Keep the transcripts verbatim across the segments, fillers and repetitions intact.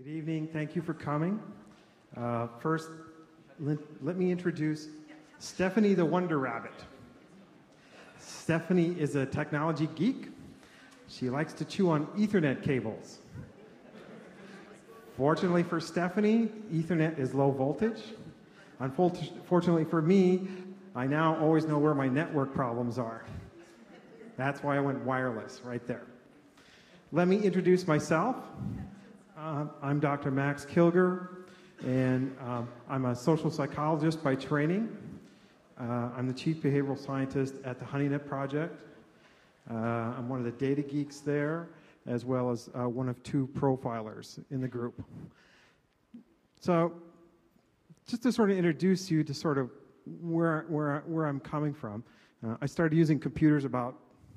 Good evening. Thank you for coming. Uh, first, let, let me introduce Stephanie the Wonder Rabbit. Stephanie is a technology geek. She likes to chew on Ethernet cables. Fortunately for Stephanie, Ethernet is low voltage. Unfortunately for me, I now always know where my network problems are. That's why I went wireless right there. Let me introduce myself. Uh, I'm Doctor Max Kilger, and um, I'm a social psychologist by training. Uh, I'm the chief behavioral scientist at the HoneyNet Project. Uh, I'm one of the data geeks there, as well as uh, one of two profilers in the group. So, just to sort of introduce you to sort of where, where, where I'm coming from, uh, I started using computers about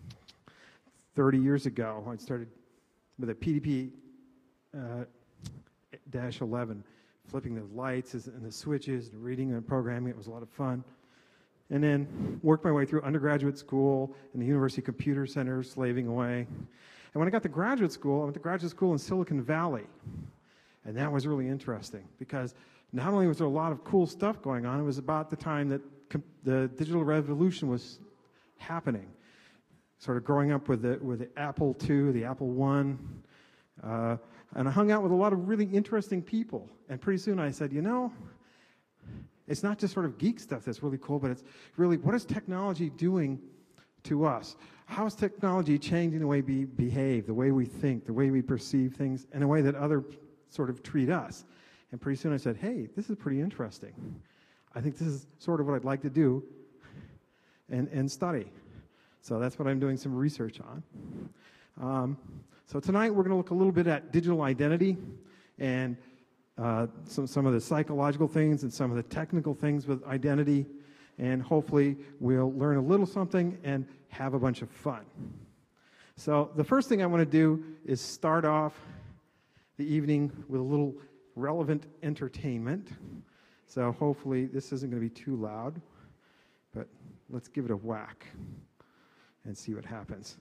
thirty years ago. I started with a P D P Uh, dash eleven, flipping the lights and the switches, and reading and programming. It was a lot of fun. And then worked my way through undergraduate school in the University Computer Center, slaving away. And when I got to graduate school, I went to graduate school in Silicon Valley. And that was really interesting because not only was there a lot of cool stuff going on, it was about the time that com- the digital revolution was happening. Sort of growing up with the, with the Apple two, the Apple one, uh, and I hung out with a lot of really interesting people. And pretty soon I said, you know, it's not just sort of geek stuff that's really cool, but it's really, what is technology doing to us? How is technology changing the way we behave, the way we think, the way we perceive things, and the way that others sort of treat us? And pretty soon I said, hey, this is pretty interesting. I think this is sort of what I'd like to do and, and study. So that's what I'm doing some research on. Um, so tonight we're going to look a little bit at digital identity and uh, some, some of the psychological things and some of the technical things with identity, and hopefully we'll learn a little something and have a bunch of fun. So the first thing I want to do is start off the evening with a little relevant entertainment. So hopefully this isn't going to be too loud, but let's give it a whack and see what happens.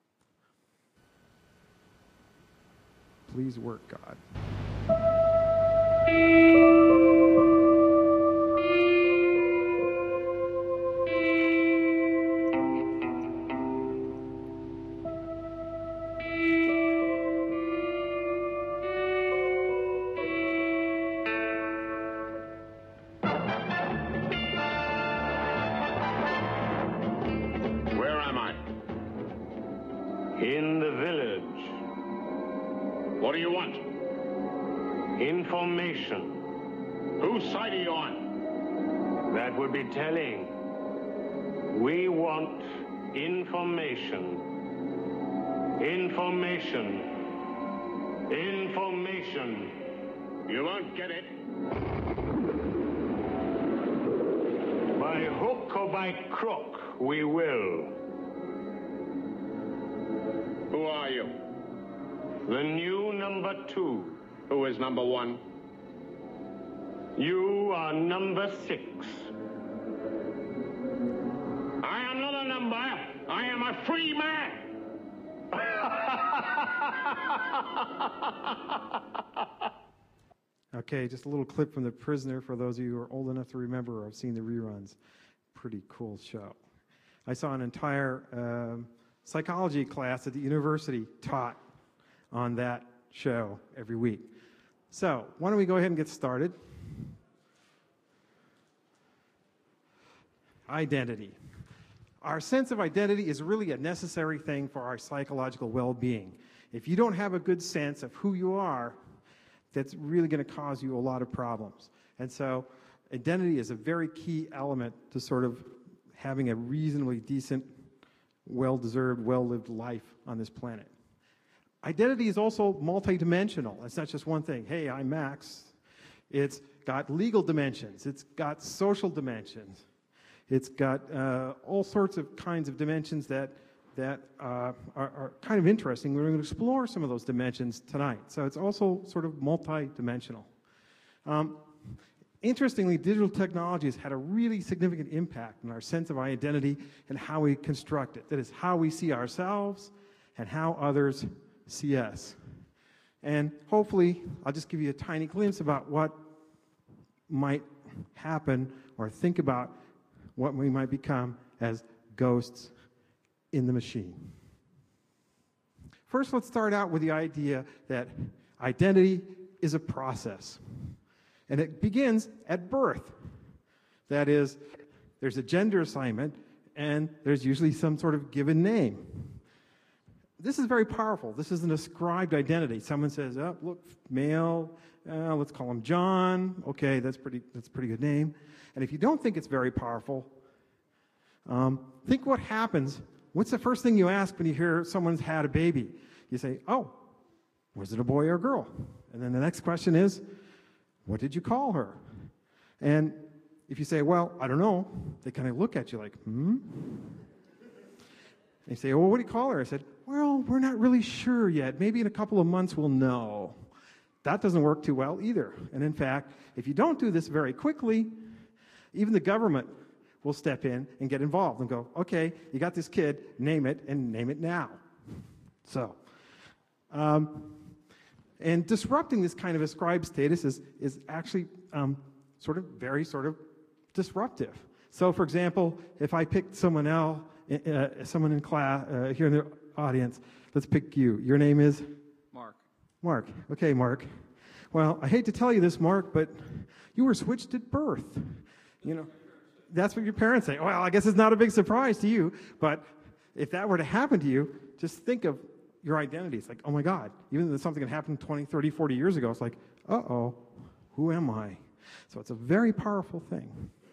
Please work, God. Where am I? In the village. What do you want? Information. Whose side are you on? That would be telling. We want information. Information. Information. You won't get it. By hook or by crook, we will. Who are you? The new number two. Who is number one? You are number six. I am not a number. I am a free man. Okay, just a little clip from The Prisoner for those of you who are old enough to remember or have seen the reruns. Pretty cool show. I saw an entire um, psychology class at the university taught on that show every week. So, why don't we go ahead and get started? Identity. Our sense of identity is really a necessary thing for our psychological well-being. If you don't have a good sense of who you are, that's really going to cause you a lot of problems. And so, identity is a very key element to sort of having a reasonably decent, well-deserved, well-lived life on this planet. Identity is also multidimensional. It's not just one thing. Hey, I'm Max. It's got legal dimensions. It's got social dimensions. It's got uh, all sorts of kinds of dimensions that that uh, are, are kind of interesting. We're going to explore some of those dimensions tonight. So it's also sort of multidimensional. Um, interestingly, digital technology has had a really significant impact on our sense of identity and how we construct it. That is, how we see ourselves and how others see us. And hopefully, I'll just give you a tiny glimpse about what might happen or think about what we might become as ghosts in the machine. First, let's start out with the idea that identity is a process. And it begins at birth. That is, there's a gender assignment, and there's usually some sort of given name. This is very powerful. This is an ascribed identity. Someone says, oh, look, male, uh, let's call him John. Okay, that's pretty, that's a pretty good name. And if you don't think it's very powerful, um, think what happens. What's the first thing you ask when you hear someone's had a baby? You say, oh, was it a boy or a girl? And then the next question is, what did you call her? And if you say, well, I don't know, they kind of look at you like, hmm? They say, well, what do you call her? I said, well, we're not really sure yet. Maybe in a couple of months we'll know. That doesn't work too well either. And in fact, if you don't do this very quickly, even the government will step in and get involved and go, okay, you got this kid, name it, and name it now. So, um, and disrupting this kind of ascribed status is, is actually um, sort of very sort of disruptive. So, for example, if I picked someone else, uh, someone in class, uh, here in the audience, let's pick you. Your name is? Mark. Mark. Okay, Mark. Well, I hate to tell you this, Mark, but you were switched at birth. You know, that's what your parents say. Well, I guess it's not a big surprise to you, but if that were to happen to you, just think of your identity. It's like, oh my God, even though something that happened twenty, thirty, forty years ago, it's like, uh-oh, who am I? So it's a very powerful thing.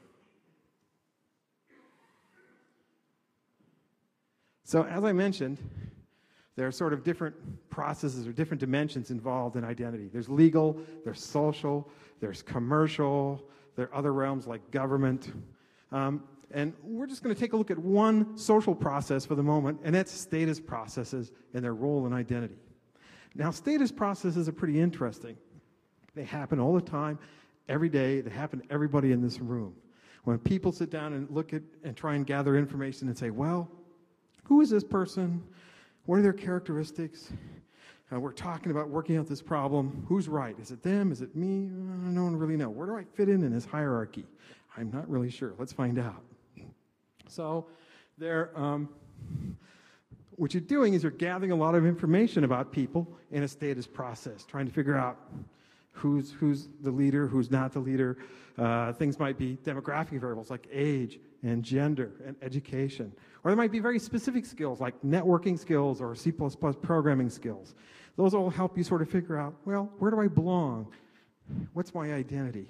So as I mentioned, there are sort of different processes or different dimensions involved in identity. There's legal, there's social, there's commercial, there are other realms like government. Um, and we're just going to take a look at one social process for the moment, and that's status processes and their role in identity. Now, status processes are pretty interesting. They happen all the time, every day. They happen to everybody in this room. When people sit down and look at and try and gather information and say, well, who is this person? What are their characteristics? Uh, we're talking about working out this problem. Who's right? Is it them? Is it me? Uh, no one really knows. Where do I fit in in this hierarchy? I'm not really sure. Let's find out. So there, um, what you're doing is you're gathering a lot of information about people in a status process, trying to figure out who's, who's the leader, who's not the leader. Uh, things might be demographic variables like age and gender and education. Or there might be very specific skills like networking skills or C plus plus programming skills. Those all help you sort of figure out, well, where do I belong? What's my identity?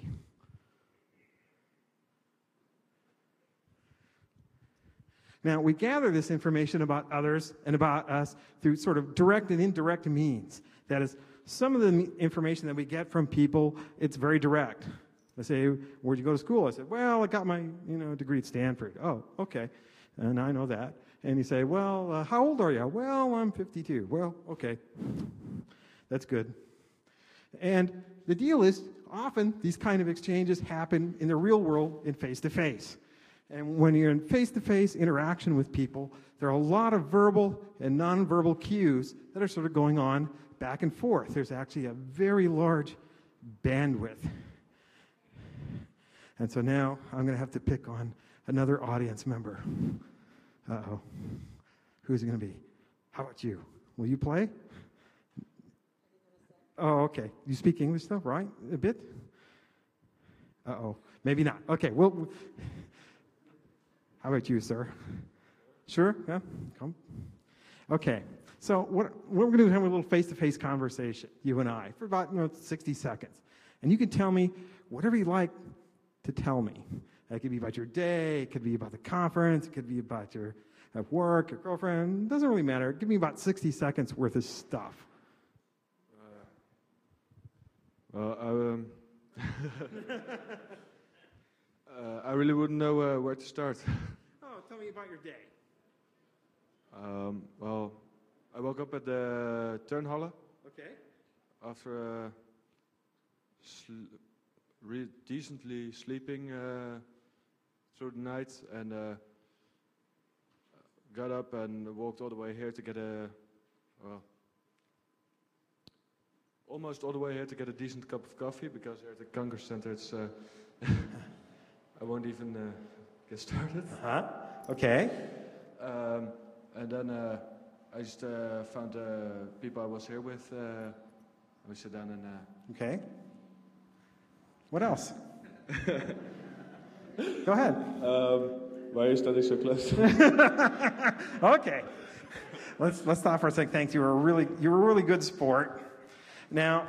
Now, we gather this information about others and about us through sort of direct and indirect means. That is, some of the information that we get from people, it's very direct. They say, where'd you go to school? I said, well, I got my you know degree at Stanford. Oh, okay. And I know that. And you say, well, uh, how old are you? Well, I'm fifty-two. Well, okay. That's good. And the deal is, often these kind of exchanges happen in the real world in face-to-face. And when you're in face-to-face interaction with people, there are a lot of verbal and nonverbal cues that are sort of going on back and forth. There's actually a very large bandwidth. And so now I'm going to have to pick on another audience member. Uh-oh. Who's it going to be? How about you? Will you play? Oh, okay. You speak English though, right? A bit? Uh-oh. Maybe not. Okay, well, how about you, sir? Sure? Yeah? Come. Okay. So what, what we're going to do is have a little face-to-face conversation, you and I, for about you know, sixty seconds. And you can tell me whatever you like to tell me. It could be about your day, it could be about the conference, it could be about your at work, your girlfriend. It doesn't really matter. Give me about sixty seconds worth of stuff. Uh, well, I, um, uh, I really wouldn't know uh, where to start. Oh, tell me about your day. Um, well, I woke up at the Turnhalle. Okay. After uh, sl re decently sleeping uh, through the night, and uh, got up and walked all the way here to get a well almost all the way here to get a decent cup of coffee because here at the Kanker Center, it's. Uh, I won't even uh, get started. Huh? Okay. Um, and then uh, I just uh, found uh, people I was here with. Uh, we sit down and. Uh, Okay. What else? Go ahead. um, why are you standing so close? Okay. Let's let's stop for a second. Thanks. You were a really you were a really good sport. Now,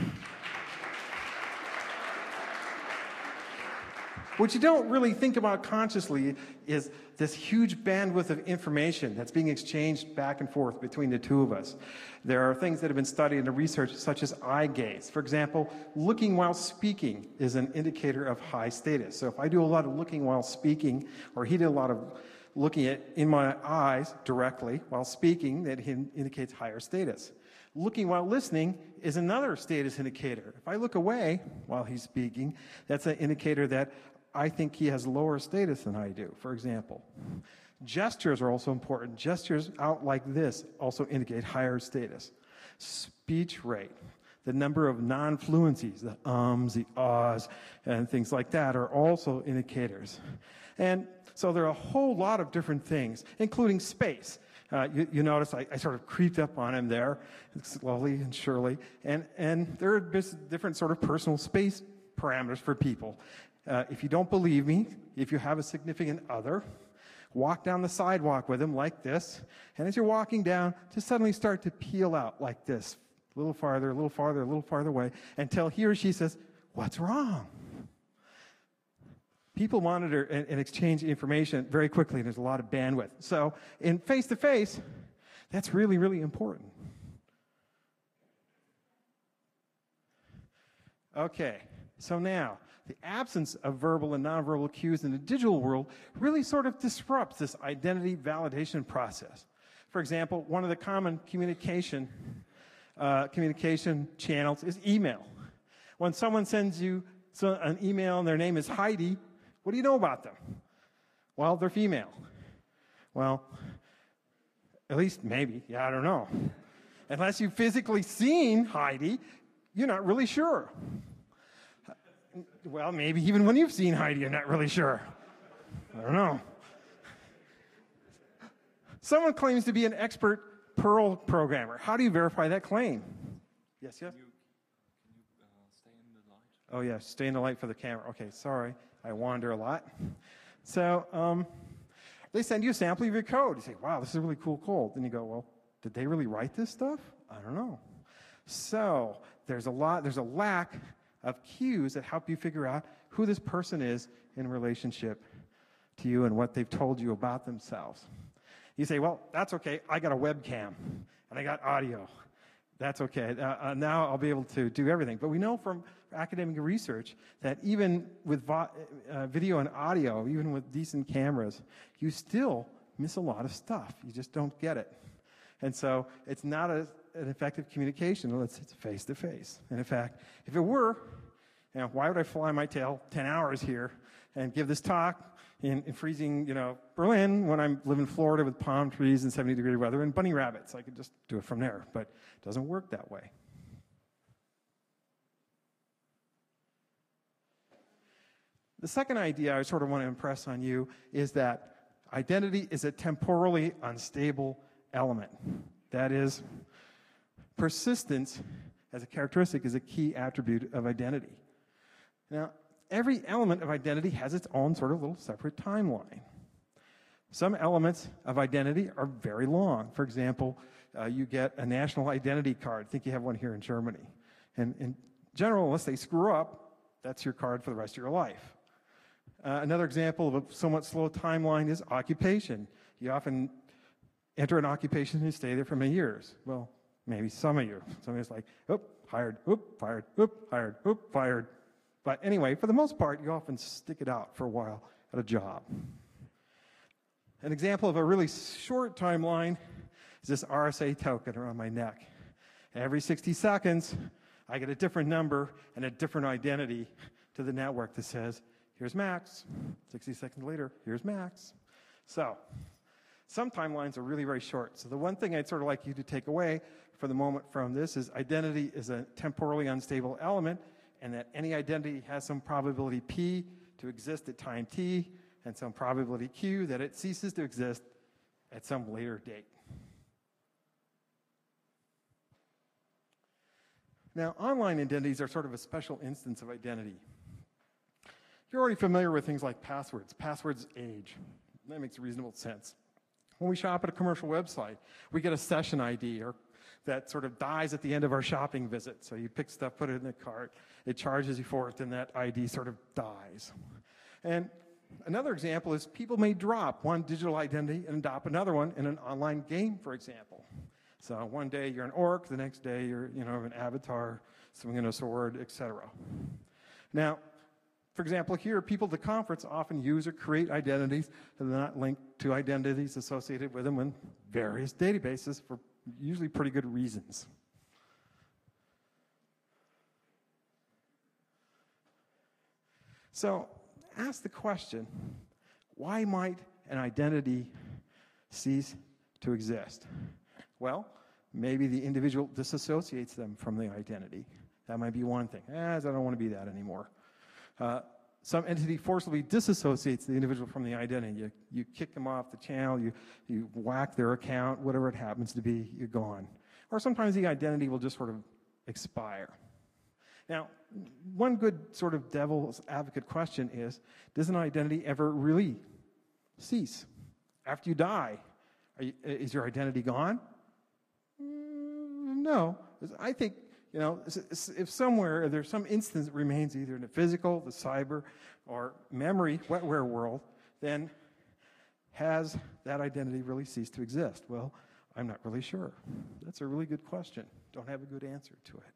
what you don't really think about consciously is this huge bandwidth of information that's being exchanged back and forth between the two of us. There are things that have been studied in the research, such as eye gaze. For example, looking while speaking is an indicator of high status. So if I do a lot of looking while speaking, or he did a lot of looking at in my eyes directly while speaking, that indicates higher status. Looking while listening is another status indicator. If I look away while he's speaking, that's an indicator that I think he has lower status than I do, for example. Gestures are also important. Gestures out like this also indicate higher status. Speech rate, the number of non-fluencies, the ums, the ahs, and things like that are also indicators. And so there are a whole lot of different things, including space. Uh, you, you notice I, I sort of creeped up on him there, slowly and surely. And, and there are different sort of personal space parameters for people. Uh, if you don't believe me, if you have a significant other, walk down the sidewalk with him like this, and as you're walking down, just suddenly start to peel out like this, a little farther, a little farther, a little farther away, until he or she says, "What's wrong?" People monitor and, and exchange information very quickly, and there's a lot of bandwidth. So in face-to-face, that's really, really important. Okay, so now, the absence of verbal and nonverbal cues in the digital world really sort of disrupts this identity validation process. For example, one of the common communication, uh, communication channels is email. When someone sends you an email and their name is Heidi, what do you know about them? Well, they're female. Well, at least maybe. Yeah, I don't know. Unless you've physically seen Heidi, you're not really sure. Well, maybe even when you've seen Heidi, you're not really sure. I don't know. Someone claims to be an expert Perl programmer. How do you verify that claim? Yes, yes? Can you, can you uh, stay in the light? Oh, yeah, stay in the light for the camera. Okay, sorry. I wander a lot. So um, they send you a sample of your code. You say, wow, this is a really cool code. Then you go, well, did they really write this stuff? I don't know. So there's a lot, there's a lack of cues that help you figure out who this person is in relationship to you and what they've told you about themselves. You say, well, that's okay. I got a webcam and I got audio. That's okay. Uh, uh, now I'll be able to do everything. But we know from academic research that even with vo- uh, video and audio, even with decent cameras, you still miss a lot of stuff. You just don't get it. And so it's not a, an effective communication unless it's face-to-face. And in fact, if it were, you know, why would I fly my tail ten hours here and give this talk in, in freezing, you know, Berlin when I live in Florida with palm trees and seventy degree weather and bunny rabbits? I could just do it from there, but it doesn't work that way. The second idea I sort of want to impress on you is that identity is a temporally unstable element. That is, persistence as a characteristic is a key attribute of identity. Now, every element of identity has its own sort of little separate timeline. Some elements of identity are very long. For example, uh, you get a national identity card. I think you have one here in Germany. And in general, unless they screw up, that's your card for the rest of your life. Uh, another example of a somewhat slow timeline is occupation. You often enter an occupation and stay there for many years. Well, maybe some of you. Some of you is like, oop, hired, oop, fired, oop, hired, oop, fired. But anyway, for the most part, you often stick it out for a while at a job. An example of a really short timeline is this R S A token around my neck. Every sixty seconds, I get a different number and a different identity to the network that says, here's Max. sixty seconds later, here's Max. So some timelines are really very short. So the one thing I'd sort of like you to take away for the moment from this is identity is a temporally unstable element, and that any identity has some probability P to exist at time T, and some probability Q that it ceases to exist at some later date. Now, online identities are sort of a special instance of identity. You're already familiar with things like passwords. Passwords age. That makes reasonable sense. When we shop at a commercial website, we get a session I D or that sort of dies at the end of our shopping visit. So you pick stuff, put it in the cart, it charges you for it, and that I D sort of dies. And another example is people may drop one digital identity and adopt another one in an online game, for example. So one day you're an orc, the next day you're, you know, an avatar, swinging a sword, et cetera. Now, for example, here, people at the conference often use or create identities that are not linked to identities associated with them in various databases for usually pretty good reasons. So, ask the question, why might an identity cease to exist? Well, maybe the individual disassociates them from the identity. That might be one thing. Eh, I don't want to be that anymore. Uh, some entity forcibly disassociates the individual from the identity. You, you kick them off the channel, you, you whack their account, whatever it happens to be, you're gone. Or sometimes the identity will just sort of expire. Now, one good sort of devil's advocate question is, does an identity ever really cease? After you die, are you, is your identity gone? Mm, no. I think, you know, if somewhere there's some instance that remains either in the physical, the cyber, or memory, wetware world, then has that identity really ceased to exist? Well, I'm not really sure. That's a really good question. Don't have a good answer to it.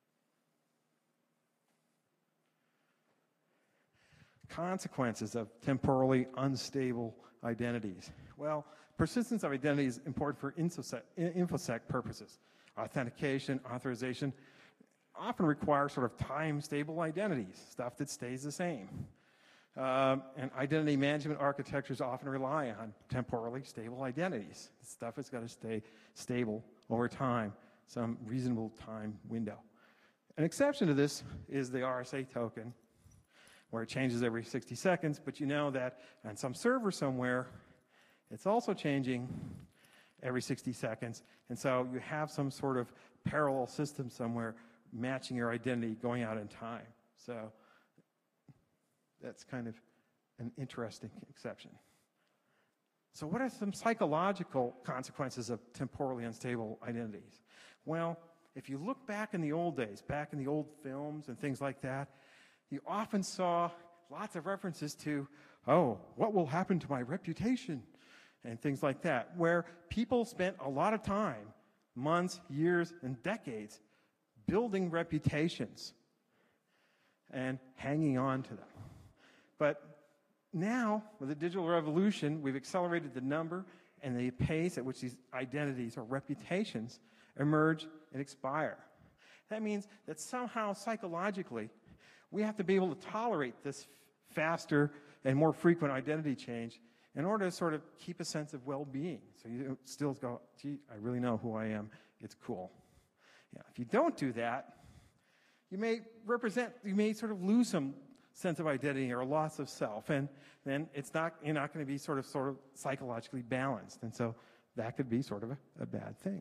Consequences of temporally unstable identities. Well, persistence of identity is important for InfoSec purposes. Authentication, authorization often require sort of time-stable identities, stuff that stays the same. Um, and identity management architectures often rely on temporally stable identities. Stuff has got to stay stable over time, some reasonable time window. An exception to this is the R S A token, where it changes every sixty seconds, but you know that on some server somewhere, it's also changing every sixty seconds, and so you have some sort of parallel system somewhere matching your identity going out in time. So that's kind of an interesting exception. So what are some psychological consequences of temporally unstable identities? Well, if you look back in the old days, back in the old films and things like that, you often saw lots of references to, oh, what will happen to my reputation? And things like that, where people spent a lot of time, months, years, and decades, building reputations and hanging on to them. But now, with the digital revolution, we've accelerated the number and the pace at which these identities or reputations emerge and expire. That means that somehow, psychologically, we have to be able to tolerate this faster and more frequent identity change in order to sort of keep a sense of well-being. So you still go, gee, I really know who I am. It's cool. Yeah, if you don't do that, you may represent, you may sort of lose some sense of identity or loss of self, and then it's not, you're not going to be sort of, sort of psychologically balanced. And so that could be sort of a, a bad thing.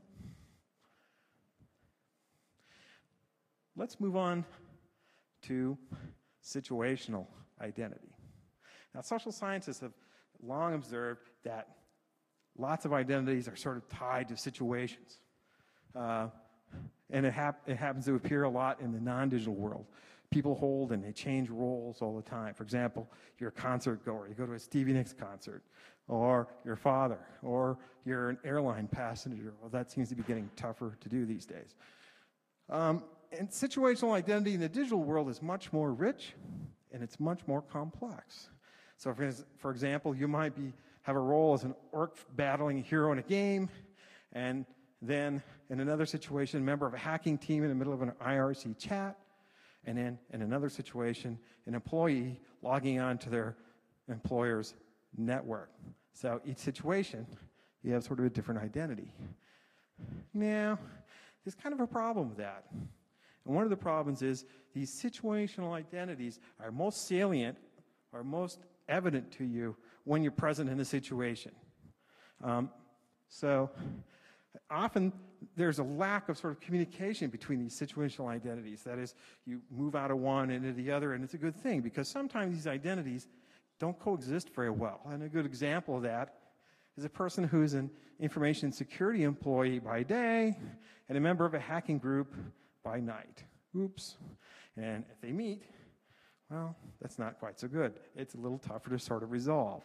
Let's move on to situational identity. Now, social scientists have long observed that lots of identities are sort of tied to situations. Uh, and it, hap it happens to appear a lot in the non-digital world. People hold and they change roles all the time. For example, you're a concert goer. You go to a Stevie Nicks concert. Or your father. Or you're an airline passenger. Well, that seems to be getting tougher to do these days. Um, and situational identity in the digital world is much more rich, and it's much more complex. So, for, for example, you might be have a role as an orc battling a hero in a game, and then in another situation, a member of a hacking team in the middle of an I R C chat, and then in another situation, an employee logging on to their employer's network. So each situation, you have sort of a different identity. Now, there's kind of a problem with that. And one of the problems is these situational identities are most salient, are most evident to you when you're present in a situation. Um, so often there's a lack of sort of communication between these situational identities. That is, you move out of one into the other, and it's a good thing because sometimes these identities don't coexist very well. And a good example of that is a person who's an information security employee by day and a member of a hacking group by night. Oops. And if they meet, well, that's not quite so good. It's a little tougher to sort of resolve.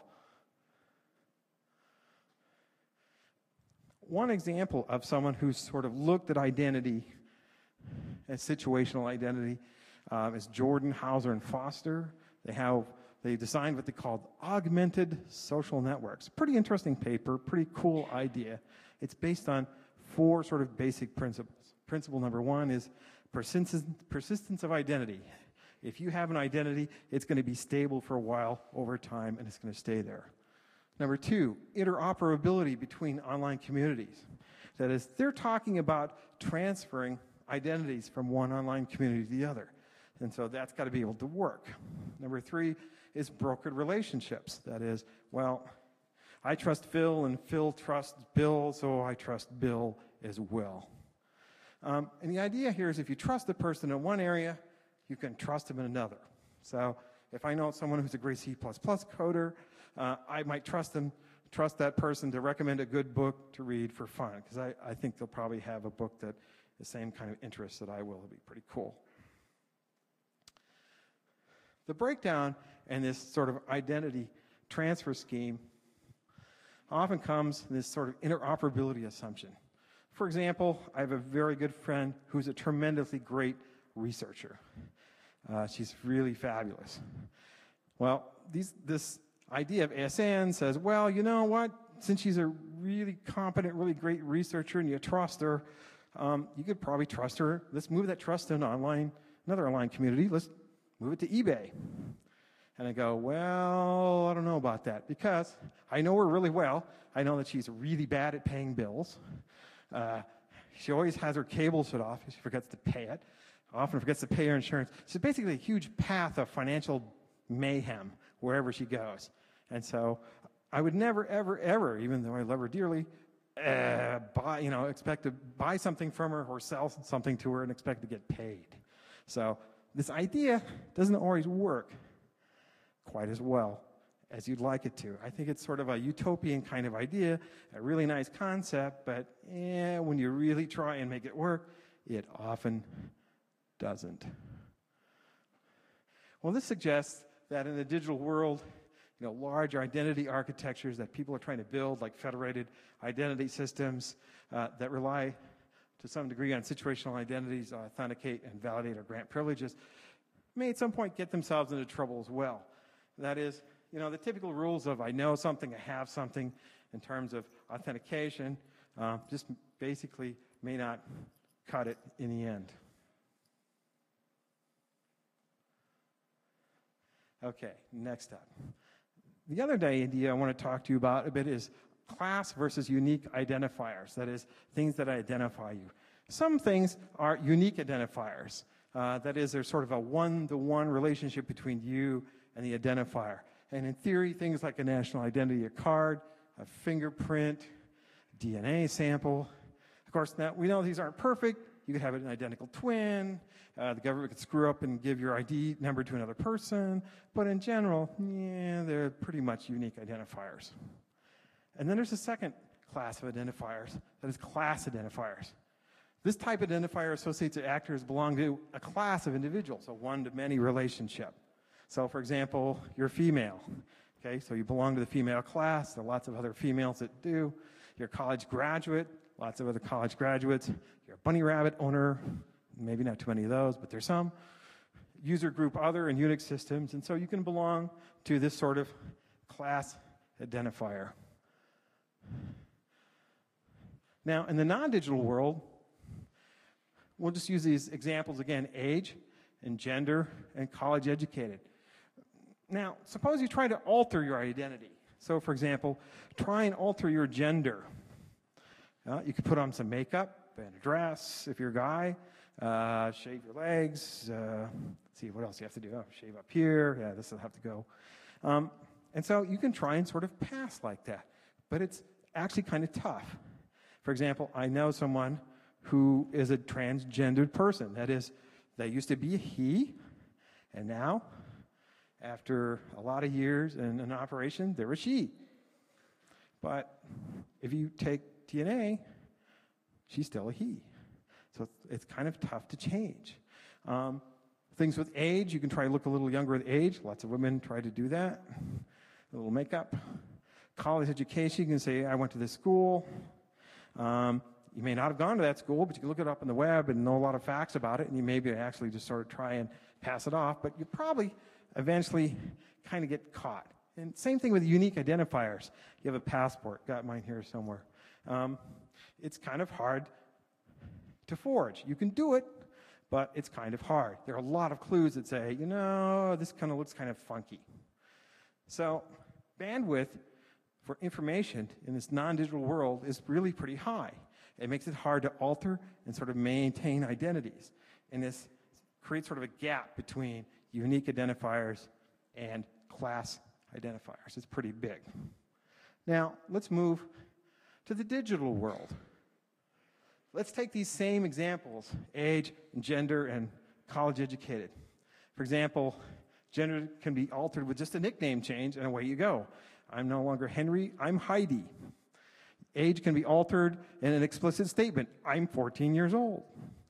One example of someone who's sort of looked at identity as situational identity um, is Jordan, Hauser, and Foster. They have they designed what they called augmented social networks. Pretty interesting paper, pretty cool idea. It's based on four sort of basic principles. Principle number one is persistence, persistence of identity. If you have an identity, it's going to be stable for a while over time, and it's going to stay there. Number two, interoperability between online communities. That is, they're talking about transferring identities from one online community to the other. And so that's got to be able to work. Number three is brokered relationships. That is, well, I trust Phil, and Phil trusts Bill, so I trust Bill as well. Um, and the idea here is if you trust a person in one area, you can trust them in another. So if I know someone who's a great C plus plus coder, uh, I might trust them, trust that person to recommend a good book to read for fun, because I, I think they'll probably have a book that the same kind of interest that I will. It'll be pretty cool. The breakdown in this sort of identity transfer scheme often comes in this sort of interoperability assumption. For example, I have a very good friend who's a tremendously great researcher. Uh, she's really fabulous. Well, these, this idea of A S N says, well, you know what? Since she's a really competent, really great researcher and you trust her, um, you could probably trust her. Let's move that trust to an online, another online community. Let's move it to eBay. And I go, well, I don't know about that, because I know her really well. I know that she's really bad at paying bills. Uh, she always has her cable shut off. She forgets to pay it. Often forgets to pay her insurance. She's basically a huge path of financial mayhem wherever she goes. And so I would never, ever, ever, even though I love her dearly, uh, buy, you know, expect to buy something from her or sell something to her and expect to get paid. So this idea doesn't always work quite as well as you'd like it to. I think it's sort of a utopian kind of idea, a really nice concept, but eh, when you really try and make it work, it often doesn't. Well, this suggests that in the digital world, you know, large identity architectures that people are trying to build, like federated identity systems uh, that rely to some degree on situational identities, authenticate and validate or grant privileges, may at some point get themselves into trouble as well. That is, you know, the typical rules of I know something, I have something in terms of authentication uh, just basically may not cut it in the end. Okay, next up. The other idea I want to talk to you about a bit is class versus unique identifiers. That is, things that identify you. Some things are unique identifiers. Uh, that is, there's sort of a one-to-one relationship between you and the identifier. And in theory, things like a national identity card, a fingerprint, D N A sample. Of course, now we know these aren't perfect. You could have an identical twin. Uh, the government could screw up and give your I D number to another person. But in general, yeah, they're pretty much unique identifiers. And then there's a second class of identifiers, that is class identifiers. This type of identifier associates that actors belong to a class of individuals, a one-to-many relationship. So, for example, you're female. Okay, so you belong to the female class. There are lots of other females that do. You're a college graduate. Lots of other college graduates. You're a bunny rabbit owner. Maybe not too many of those, but there's some. User group other and Unix systems. And so you can belong to this sort of class identifier. Now, in the non-digital world, we'll just use these examples again: age and gender and college educated. Now, suppose you try to alter your identity. So, for example, try and alter your gender. Uh, you could put on some makeup, and a dress if you're a guy, uh, shave your legs, uh, let's see, what else you have to do? Oh, shave up here, yeah, this will have to go. Um, and so you can try and sort of pass like that, but it's actually kind of tough. For example, I know someone who is a transgendered person. That is, they used to be a he, and now, after a lot of years in an operation, they're a she. But if you take D N A, she's still a he. So it's, it's kind of tough to change. Um, things with age, you can try to look a little younger with age. Lots of women try to do that. A little makeup. College education, you can say, I went to this school. Um, you may not have gone to that school, but you can look it up on the web and know a lot of facts about it, and you maybe actually just sort of try and pass it off, but you probably eventually kind of get caught. And same thing with unique identifiers. You have a passport, got mine here somewhere. Um, it's kind of hard to forge. You can do it, but it's kind of hard. There are a lot of clues that say, you know, this kind of looks kind of funky. So bandwidth for information in this non-digital world is really pretty high. It makes it hard to alter and sort of maintain identities. And this creates sort of a gap between unique identifiers and class identifiers. It's pretty big. Now, let's move to the digital world. Let's take these same examples, age, and gender, and college educated. For example, gender can be altered with just a nickname change, and away you go. I'm no longer Henry, I'm Heidi. Age can be altered in an explicit statement. I'm fourteen years old.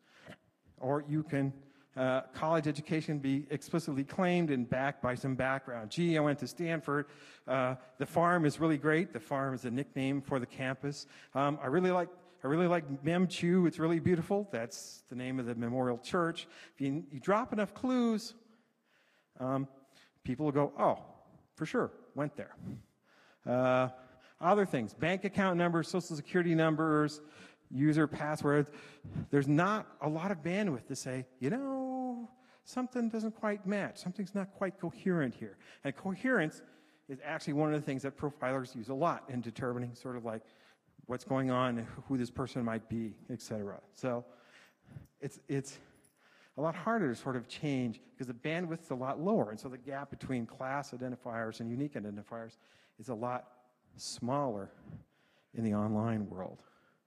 Or you can, uh, college education be explicitly claimed and backed by some background. Gee, I went to Stanford. Uh, the farm is really great. The farm is a nickname for the campus. Um, I really like I really like Mem Chu. It's really beautiful. That's the name of the memorial church. If you, you drop enough clues, um, people will go, oh, for sure, went there. Uh, Other things, bank account numbers, social security numbers, user passwords. There's not a lot of bandwidth to say, you know, something doesn't quite match. Something's not quite coherent here. And coherence is actually one of the things that profilers use a lot in determining sort of like what's going on, who this person might be, et cetera. So it's, it's a lot harder to sort of change because the bandwidth's a lot lower. And so the gap between class identifiers and unique identifiers is a lot smaller in the online world.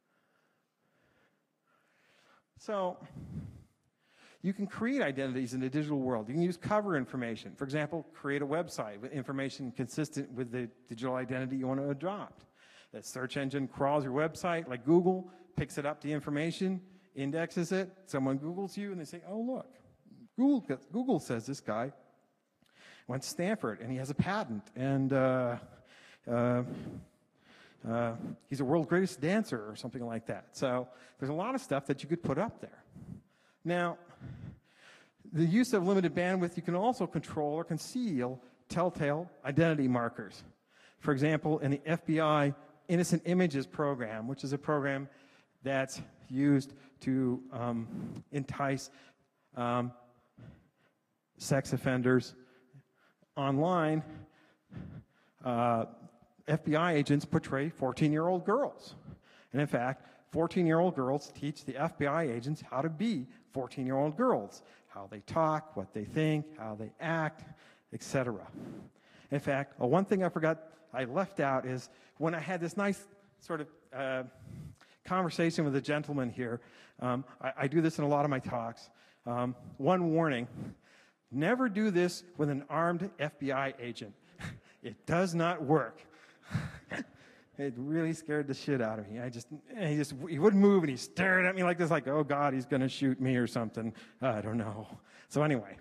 So you can create identities in the digital world. You can use cover information. For example, create a website with information consistent with the digital identity you want to adopt. That search engine crawls your website, like Google, picks it up the information, indexes it. Someone Googles you, and they say, oh, look, Google, Google says this guy went to Stanford, and he has a patent, and uh, Uh, uh, he's a world's greatest dancer or something like that. So there's a lot of stuff that you could put up there. Now, the use of limited bandwidth, you can also control or conceal telltale identity markers. For example, in the F B I Innocent Images program, which is a program that's used to um, entice um, sex offenders online, uh, F B I agents portray fourteen-year-old girls. And in fact, fourteen-year-old girls teach the F B I agents how to be fourteen-year-old girls, how they talk, what they think, how they act, et cetera. In fact, well, one thing I forgot, I left out is when I had this nice sort of uh, conversation with a gentleman here, um, I, I do this in a lot of my talks. Um, one warning, never do this with an armed F B I agent. It does not work. It really scared the shit out of me. I just, he just, he wouldn't move, and he stared at me like this, like, oh God, he's going to shoot me or something. I don't know. So anyway.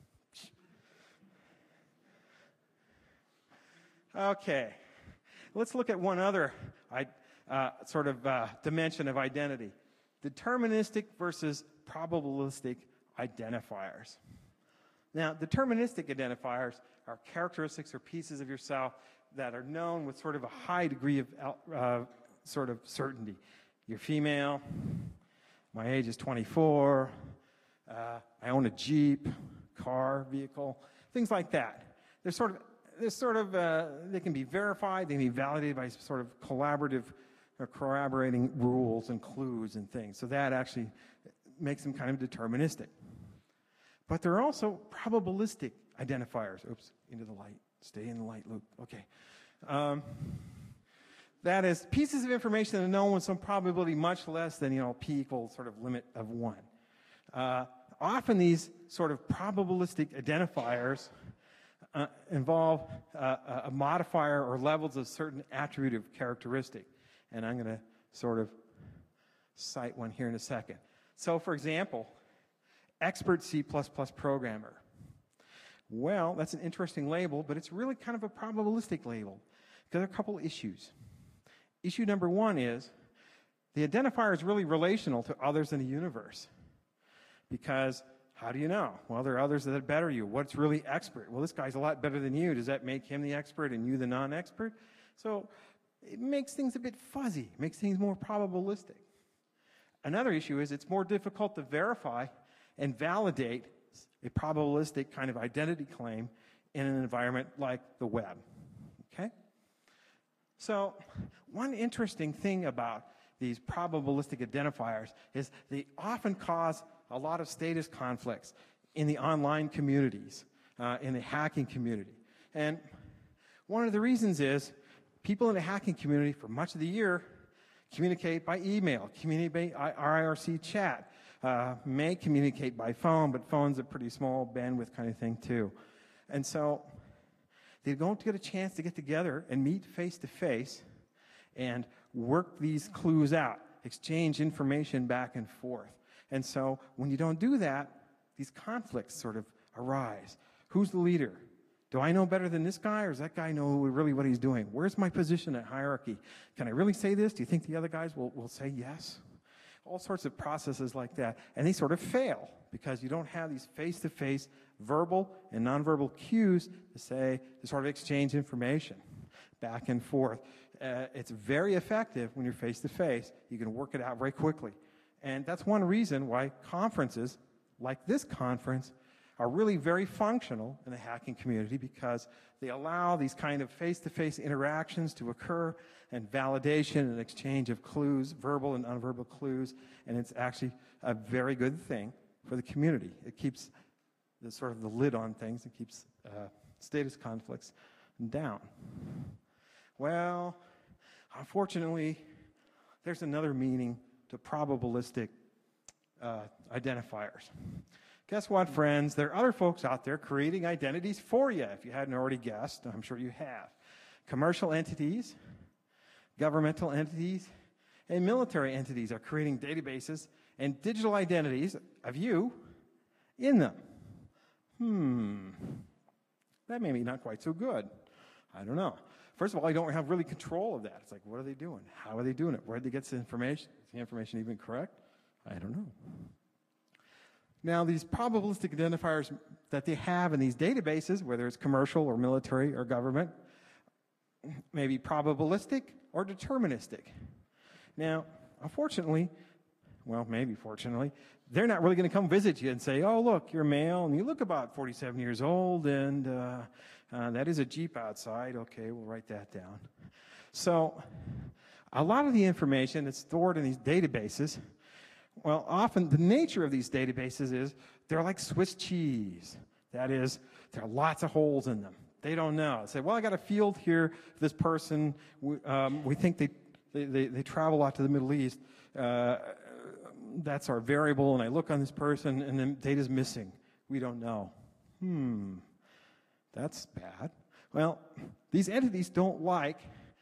Okay. Let's look at one other uh, sort of uh, dimension of identity. Deterministic versus probabilistic identifiers. Now, deterministic identifiers are characteristics or pieces of yourself that are known with sort of a high degree of uh, sort of certainty. You're female, my age is twenty-four, uh, I own a Jeep, car, vehicle, things like that. They're sort of, they're sort of uh, they can be verified, they can be validated by sort of collaborative or corroborating rules and clues and things. So that actually makes them kind of deterministic. But there are also probabilistic identifiers. Oops, into the light. Stay in the light loop. Okay. Um, that is pieces of information that are known with some probability much less than, you know, p equals sort of limit of one. Uh, often these sort of probabilistic identifiers uh, involve uh, a modifier or levels of certain attributive characteristic. And I'm going to sort of cite one here in a second. So, for example, expert C plus plus programmer. Well, that's an interesting label, but it's really kind of a probabilistic label because there are a couple issues. Issue number one is the identifier is really relational to others in the universe. Because how do you know? Well, there are others that are better you. What's really expert? Well, this guy's a lot better than you. Does that make him the expert and you the non-expert? So it makes things a bit fuzzy, it makes things more probabilistic. Another issue is it's more difficult to verify and validate a probabilistic kind of identity claim in an environment like the web. Okay? So one interesting thing about these probabilistic identifiers is they often cause a lot of status conflicts in the online communities, uh, in the hacking community. And one of the reasons is people in the hacking community for much of the year communicate by email, communicate by I R C chat, uh, may communicate by phone, but phone's a pretty small bandwidth kind of thing too. And so they don't get a chance to get together and meet face to face and work these clues out, exchange information back and forth. And so when you don't do that, these conflicts sort of arise. Who's the leader? Do I know better than this guy, or does that guy know really what he's doing? Where's my position in hierarchy? Can I really say this? Do you think the other guys will, will say yes? All sorts of processes like that. And they sort of fail because you don't have these face-to-face verbal and nonverbal cues to say, to sort of exchange information back and forth. Uh, it's very effective when you're face-to-face. You can work it out very quickly. And that's one reason why conferences like this conference are really very functional in the hacking community, because they allow these kind of face-to-face interactions to occur, and validation and exchange of clues, verbal and nonverbal clues, and it's actually a very good thing for the community. It keeps the sort of the lid on things. It keeps uh, status conflicts down. Well, unfortunately, there's another meaning to probabilistic uh, identifiers. Guess what, friends? There are other folks out there creating identities for you, if you hadn't already guessed. I'm sure you have. Commercial entities, governmental entities, and military entities are creating databases and digital identities of you in them. Hmm. That may be not quite so good. I don't know. First of all, I don't have really control of that. It's like, what are they doing? How are they doing it? Where did they get the information? Is the information even correct? I don't know. Now, these probabilistic identifiers that they have in these databases, whether it's commercial or military or government, may be probabilistic or deterministic. Now, unfortunately, well, maybe fortunately, they're not really going to come visit you and say, oh, look, you're male, and you look about forty-seven years old, and uh, uh, that is a Jeep outside. Okay, we'll write that down. So a lot of the information that's stored in these databases, well, often the nature of these databases is they're like Swiss cheese. That is, there are lots of holes in them. They don't know. They say, well, I got a field here for this person. We, um, we think they, they, they, they travel out to the Middle East. Uh, that's our variable, and I look on this person, and then data's missing. We don't know. Hmm, that's bad. Well, these entities don't like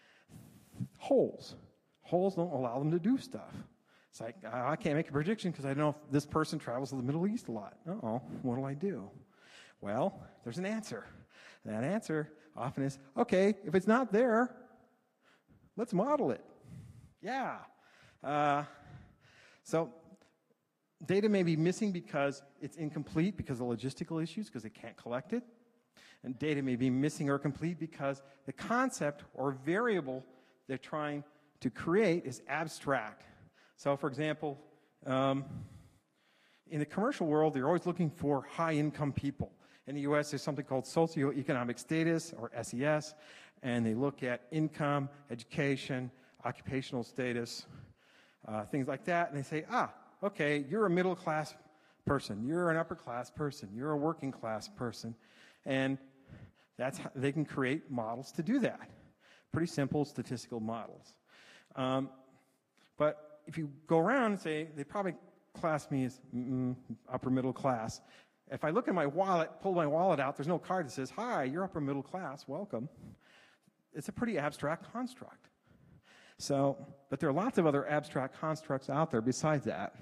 holes. Holes don't allow them to do stuff. It's like, I can't make a prediction because I don't know if this person travels to the Middle East a lot. Uh-oh, what do I do? Well, there's an answer. And that answer often is, okay, if it's not there, let's model it. Yeah. Uh, so data may be missing because it's incomplete because of logistical issues, because they can't collect it. And data may be missing or complete because the concept or variable they're trying to create is abstract. So, for example, um, in the commercial world, they're always looking for high-income people. In the U S, there's something called socioeconomic status, or S E S, and they look at income, education, occupational status, uh, things like that, and they say, ah, okay, you're a middle class person, you're an upper class person, you're a working class person, and that's how they can create models to do that. Pretty simple statistical models. Um, but if you go around and say, they probably class me as mm, upper middle class. If I look at my wallet, pull my wallet out, there's no card that says, hi, you're upper middle class, welcome. It's a pretty abstract construct. So, but there are lots of other abstract constructs out there besides that.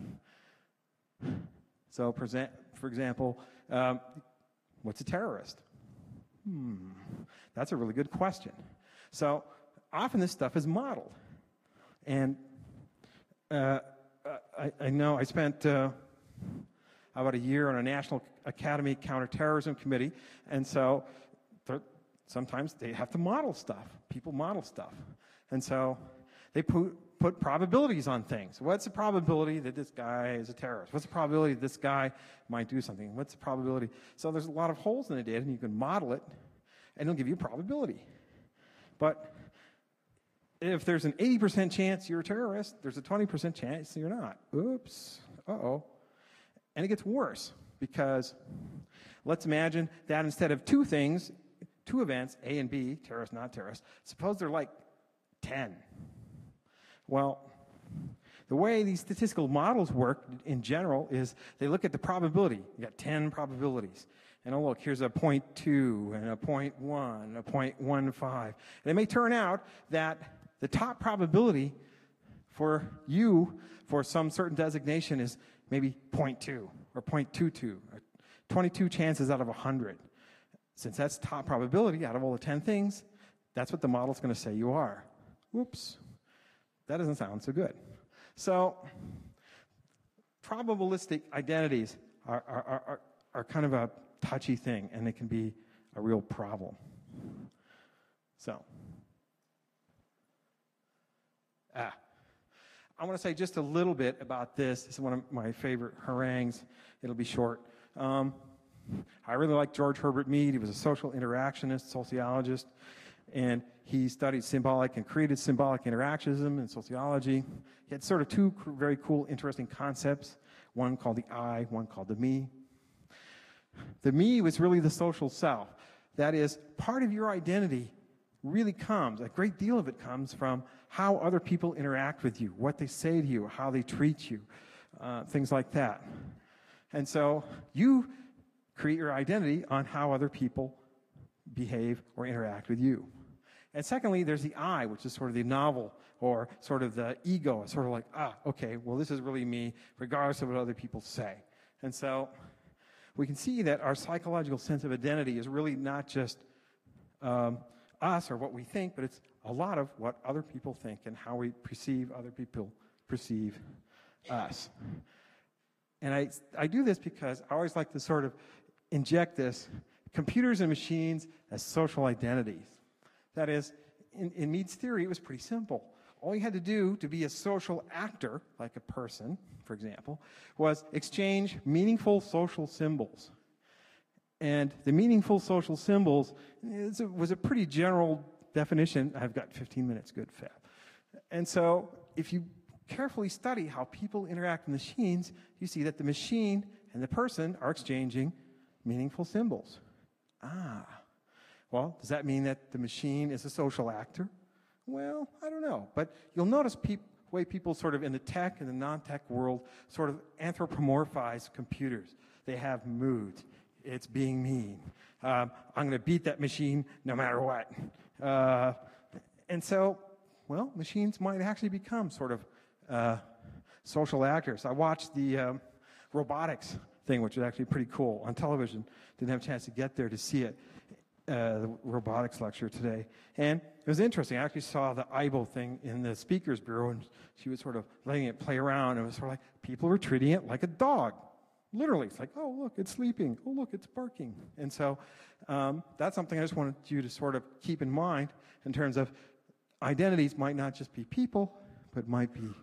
So, present, for example, um, what's a terrorist? Hmm, that's a really good question. So, often this stuff is modeled. And uh, I, I know I spent uh, about a year on a National Academy Counterterrorism Committee, and so sometimes they have to model stuff. People model stuff. And so they put, put probabilities on things. What's the probability that this guy is a terrorist? What's the probability that this guy might do something? What's the probability? So there's a lot of holes in the data, and you can model it, and it'll give you a probability. But if there's an eighty percent chance you're a terrorist, there's a twenty percent chance you're not. Oops. Uh-oh. And it gets worse, because let's imagine that instead of two things, two events, A and B, terrorist, not terrorist, suppose they're like ten. Well, the way these statistical models work in general is they look at the probability. You got ten probabilities. And oh, look, here's a zero point two and a zero point one, and a zero point one five. And it may turn out that the top probability for you for some certain designation is maybe zero point two or zero point two two, or twenty-two chances out of one hundred. Since that's top probability out of all the ten things, that's what the model's going to say you are. Whoops. That doesn't sound so good. So probabilistic identities are, are, are, are kind of a touchy thing, and they can be a real problem. So, ah, I want to say just a little bit about this. This is one of my favorite harangues. It'll be short. Um, I really like George Herbert Mead. He was a social interactionist, sociologist, and he studied symbolic and created symbolic interactionism in sociology. He had sort of two very cool, interesting concepts, one called the I, one called the me. The me was really the social self. That is, part of your identity really comes, a great deal of it comes from how other people interact with you, what they say to you, how they treat you, uh, things like that. And so you create your identity on how other people behave or interact with you. And secondly, there's the I, which is sort of the novel, or sort of the ego. It's sort of like, ah, okay, well, this is really me, regardless of what other people say. And so we can see that our psychological sense of identity is really not just um, us or what we think, but it's a lot of what other people think and how we perceive other people perceive us. And I, I do this because I always like to sort of inject this, computers and machines as social identities. That is, in, in Mead's theory, it was pretty simple. All you had to do to be a social actor, like a person, for example, was exchange meaningful social symbols. And the meaningful social symbols is a, was a pretty general definition. I've got fifteen minutes, good, fab. And so if you carefully study how people interact with machines, you see that the machine and the person are exchanging meaningful symbols. Ah. Well, does that mean that the machine is a social actor? Well, I don't know. But you'll notice the way people sort of in the tech and the non-tech world sort of anthropomorphize computers. They have moods. It's being mean. Um, I'm going to beat that machine no matter what. Uh, and so, well, machines might actually become sort of uh, social actors. I watched the um, robotics thing, which was actually pretty cool, on television. Didn't have a chance to get there to see it. Uh, the robotics lecture today. And it was interesting. I actually saw the I B O thing in the speakers bureau, and she was sort of letting it play around. It was sort of like people were treating it like a dog. Literally, it's like, oh, look, it's sleeping. Oh, look, it's barking. And so um, that's something I just wanted you to sort of keep in mind in terms of identities might not just be people, but might be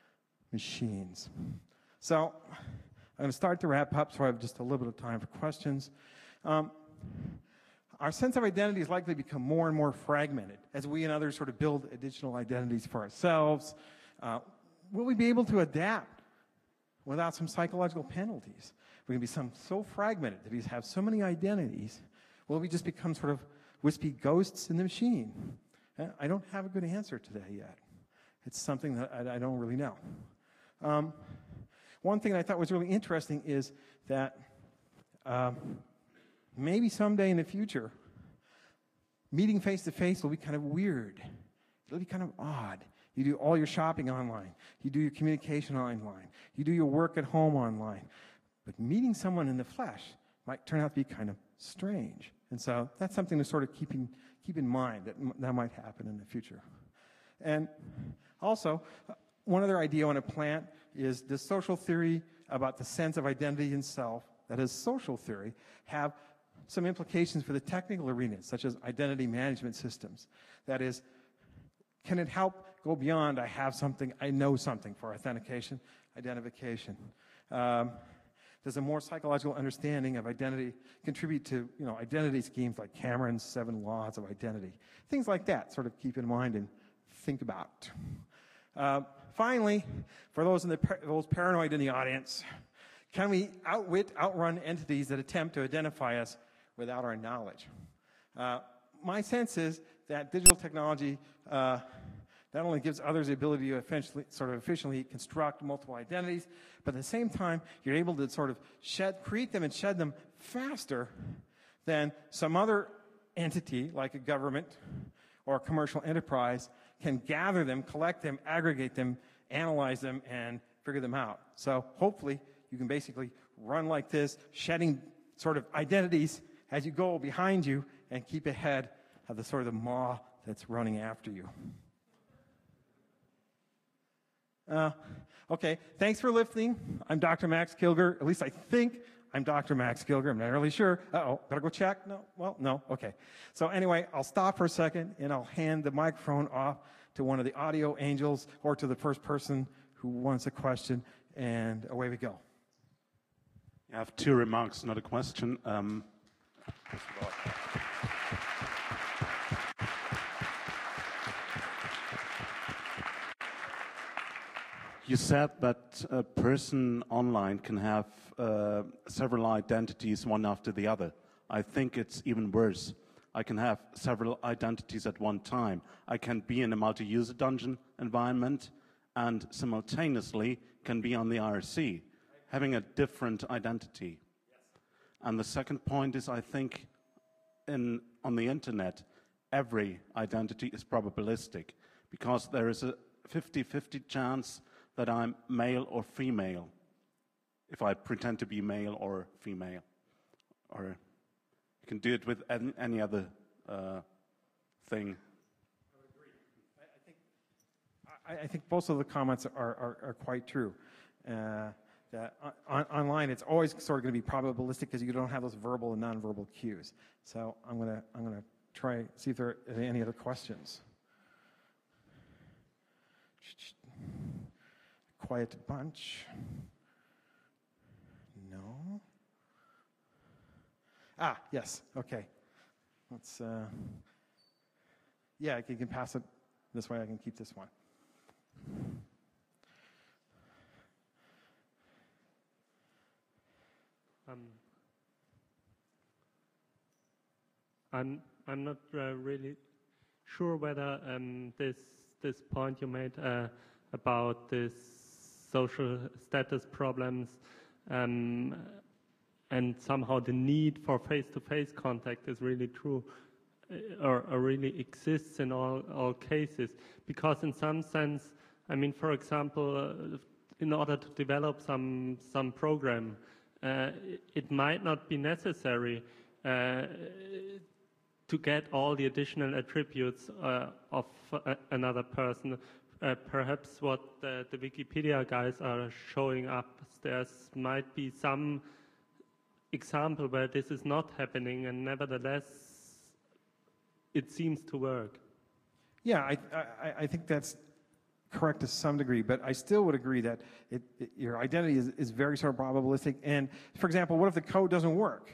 machines. So I'm going to start to wrap up so I have just a little bit of time for questions. Um, our sense of identity is likely to become more and more fragmented as we and others sort of build additional identities for ourselves. Uh, will we be able to adapt without some psychological penalties? We're going to be some so fragmented that we have so many identities. Will we just become sort of wispy ghosts in the machine? I don't have a good answer to that yet. It's something that I, I don't really know. Um, one thing I thought was really interesting is that um, maybe someday in the future, meeting face-to-face will be kind of weird. It'll be kind of odd. You do all your shopping online. You do your communication online. You do your work at home online. But meeting someone in the flesh might turn out to be kind of strange. And so that's something to sort of keep in, keep in mind, that m- that might happen in the future. And also, one other idea I want to plant is the social theory about the sense of identity and self, that is social theory, have some implications for the technical arenas, such as identity management systems. That is, can it help go beyond I have something, I know something for authentication, identification? Um, does a more psychological understanding of identity contribute to, you know, identity schemes like Cameron's seven laws of identity? Things like that, sort of keep in mind and think about. Uh, finally, for those in the par- those paranoid in the audience, can we outwit, outrun entities that attempt to identify us without our knowledge? Uh, my sense is that digital technology uh, not only gives others the ability to efficiently, sort of efficiently construct multiple identities, but at the same time, you're able to sort of shed, create them and shed them faster than some other entity, like a government or a commercial enterprise, can gather them, collect them, aggregate them, analyze them, and figure them out. So hopefully, you can basically run like this, shedding sort of identities as you go behind you and keep ahead of the sort of the maw that's running after you. Uh, okay, thanks for listening. I'm Doctor Max Kilger. At least I think I'm Doctor Max Kilger. I'm not really sure. Uh-oh, better go check? No? Well, no? Okay. So anyway, I'll stop for a second, and I'll hand the microphone off to one of the audio angels or to the first person who wants a question, and away we go. I have two remarks, not a question. Um, You said that a person online can have uh, several identities, one after the other. I think it's even worse. I can have several identities at one time. I can be in a multi-user dungeon environment and simultaneously can be on the I R C, having a different identity. And the second point is, I think in, on the internet, every identity is probabilistic because there is a fifty-fifty chance that I'm male or female, if I pretend to be male or female. Or you can do it with any, any other uh, thing. I would agree. I, I, think, I, I think both of the comments are, are, are quite true. Uh, that on, online, it's always sort of going to be probabilistic because you don't have those verbal and nonverbal cues. So I'm going to I'm going to try see if there are any other questions. Quiet bunch. No. Ah, yes. Okay. Let's. Uh, yeah, you can pass it this way. I can keep this one. Um, I'm I'm not uh, really sure whether um, this this point you made uh, about this social status problems um, and somehow the need for face-to-face contact is really true uh, or, or really exists in all, all cases. Because in some sense, I mean, for example, uh, in order to develop some, some program, uh, it, it might not be necessary uh, to get all the additional attributes uh, of uh, another person. Uh, perhaps what uh, the Wikipedia guys are showing up, there might be some example where this is not happening, and nevertheless, it seems to work. Yeah, I, I, I think that's correct to some degree, but I still would agree that it, it, your identity is, is very sort of probabilistic. And, for example, what if the code doesn't work?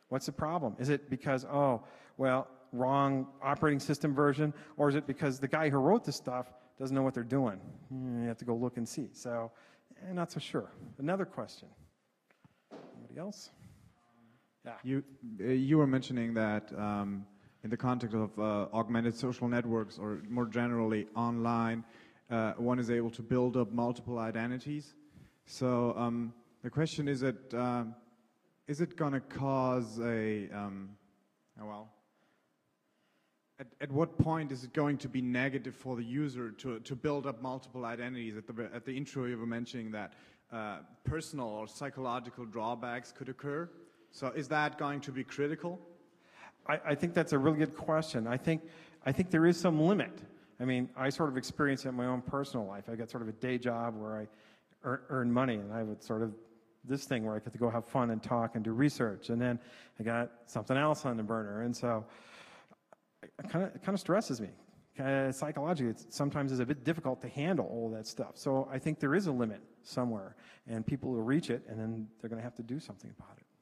What's the problem? Is it because, oh, well, wrong operating system version, or is it because the guy who wrote this stuff doesn't know what they're doing? Mm, you have to go look and see. So, eh, not so sure. Another question. Anybody else? Yeah. You, uh, you were mentioning that um, in the context of uh, augmented social networks, or more generally online, uh, one is able to build up multiple identities. So um, the question is, it, um, is it going to cause a, um, oh well, at, at what point is it going to be negative for the user to, to build up multiple identities? At the, at the intro you were mentioning that uh, personal or psychological drawbacks could occur. So is that going to be critical? I, I think that's a really good question. I think, I think there is some limit. I mean, I sort of experience it in my own personal life. I got sort of a day job where I earn, earn money, and I have sort of this thing where I get to go have fun and talk and do research. And then I got something else on the burner. And so it kind of, it kind of stresses me. Kind of psychologically, it's sometimes it's a bit difficult to handle all that stuff. So I think there is a limit somewhere, and people will reach it, and then they're going to have to do something about it.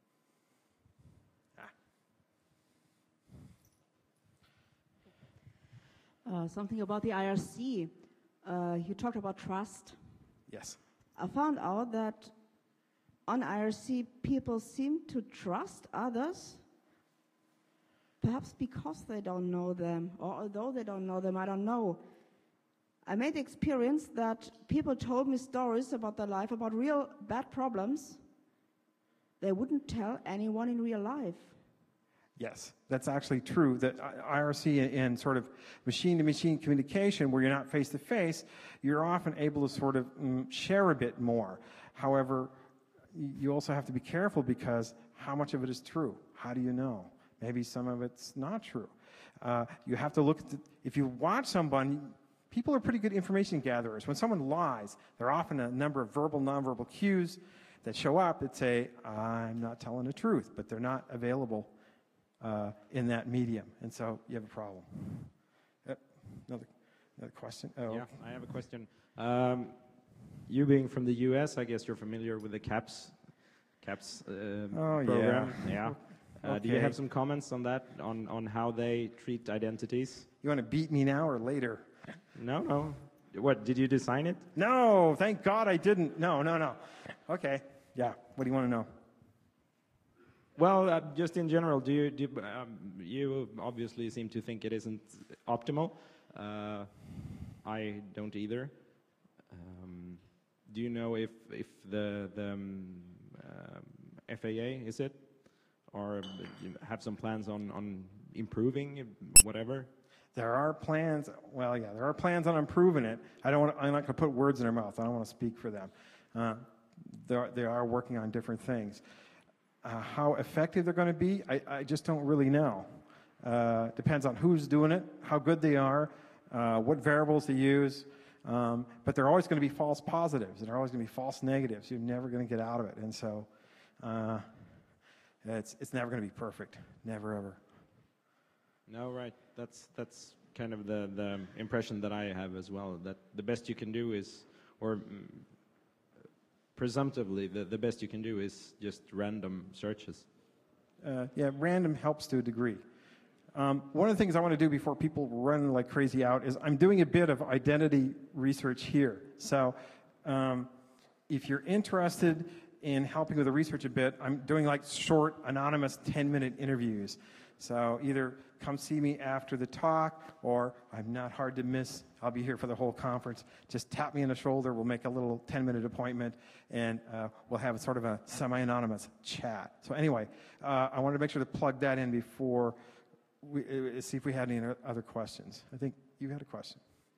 Uh, something about the I R C. Uh, you talked about trust. Yes. I found out that on I R C, people seem to trust others, perhaps because they don't know them, or although they don't know them, I don't know. I made the experience that people told me stories about their life, about real bad problems they wouldn't tell anyone in real life. Yes, that's actually true. That I R C in sort of machine-to-machine communication, where you're not face-to-face, you're often able to sort of mm, share a bit more. However, you also have to be careful, because how much of it is true? How do you know? Maybe some of it's not true. Uh, you have to look at the, if you watch someone, people are pretty good information gatherers. When someone lies, there are often a number of verbal, nonverbal cues that show up that say, I'm not telling the truth, but they're not available Uh, in that medium, and so you have a problem. Yep. Another, another question? Oh, yeah, okay. I have a question. Um, you being from the U S, I guess you're familiar with the CAPS, CAPS uh, oh, program. Yeah. Yeah. Uh, Okay. Do you have some comments on that, on, on how they treat identities? You want to beat me now or later? No, no. What, did you design it? No, thank God I didn't. No, no, no. Okay. Yeah. What do you want to know? Well, uh, just in general, do you, do you, um, you obviously seem to think it isn't optimal. Uh, I don't either. Um, do you know if if the the um, um, F A A, is it, or have some plans on on improving whatever? There are plans. Well, yeah, there are plans on improving it. I don't. Want, I'm not going to put words in their mouth. I don't want to speak for them. Uh, they are, they are working on different things. Uh, how effective they're going to be, I, I just don't really know. Uh, depends on who's doing it, how good they are, uh, what variables they use. Um, but there are always going to be false positives, and there are always going to be false negatives. You're never going to get out of it. And so uh, it's, it's never going to be perfect. Never, ever. No, right. That's, that's kind of the, the impression that I have as well, that the best you can do is, or mm, presumptively, the, the best you can do is just random searches. Uh, yeah, random helps to a degree. Um, one of the things I want to do before people run like crazy out is I'm doing a bit of identity research here. So um, if you're interested in helping with the research a bit, I'm doing like short, anonymous ten-minute interviews. So either come see me after the talk, or I'm not hard to miss. I'll be here for the whole conference. Just tap me on the shoulder. We'll make a little ten-minute appointment, and uh, we'll have a sort of a semi-anonymous chat. So anyway, uh, I wanted to make sure to plug that in before we uh, see if we had any other questions. I think you had a question.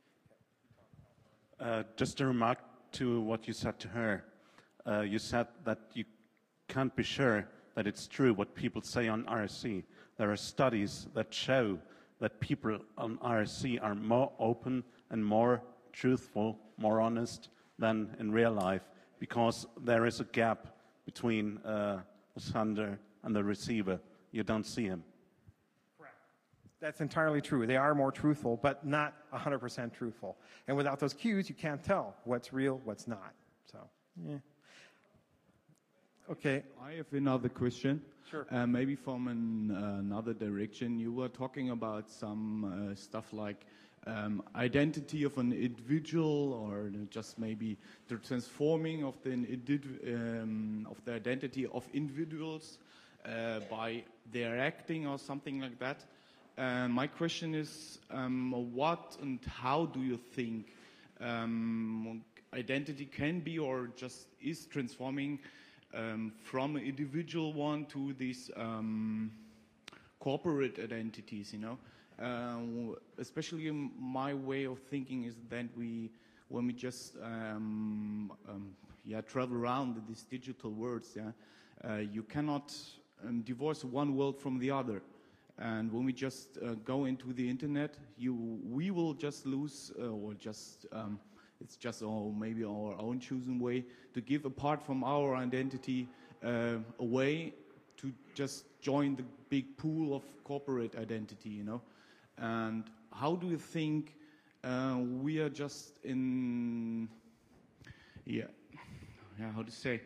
Uh, just a remark to what you said to her. Uh, you said that you can't be sure that it's true what people say on I R C. There are studies that show that people on I R C are more open and more truthful, more honest than in real life, because there is a gap between uh, the sender and the receiver. You don't see him. Correct. That's entirely true. They are more truthful, but not one hundred percent truthful. And without those cues, you can't tell what's real, what's not. So, yeah. Okay. I have another question. Sure. Uh, maybe from an, uh, another direction. You were talking about some uh, stuff like um, identity of an individual, or just maybe the transforming of the um, of the identity of individuals uh, by their acting or something like that. Uh, my question is, um, what and how do you think um, identity can be or just is transforming um, from an individual one to these um, corporate identities, you know? Uh, especially my way of thinking is that we, when we just um, um, yeah, travel around these digital worlds, yeah, uh, you cannot um, divorce one world from the other. And when we just uh, go into the internet, you, we will just lose, uh, or just, um, it's just our, maybe our own chosen way to give a part from our identity uh, away to just join the big pool of corporate identity, you know. And how do you think uh, we are just in, yeah, yeah, how to say,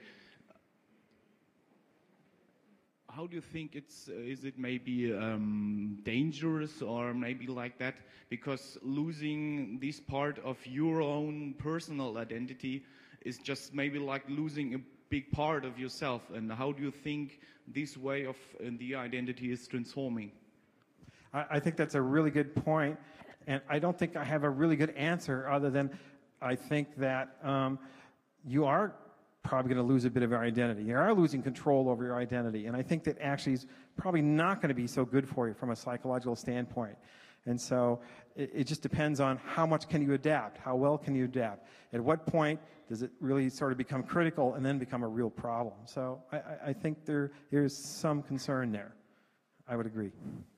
how do you think it's, uh, is it maybe um, dangerous or maybe like that? Because losing this part of your own personal identity is just maybe like losing a big part of yourself. And how do you think this way of uh, the identity is transforming? I, I think that's a really good point, and I don't think I have a really good answer other than I think that um, you are probably going to lose a bit of your identity. You are losing control over your identity, and I think that actually is probably not going to be so good for you from a psychological standpoint. And so it, it just depends on how much can you adapt, how well can you adapt, at what point does it really sort of become critical and then become a real problem. So I, I think there there's some concern there. I would agree.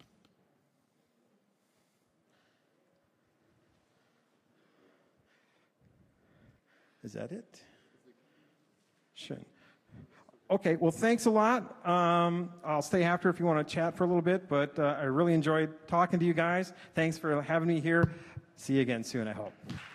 Is that it? Sure. Okay, well, thanks a lot. Um, I'll stay after if you want to chat for a little bit, but uh, I really enjoyed talking to you guys. Thanks for having me here. See you again soon, I hope.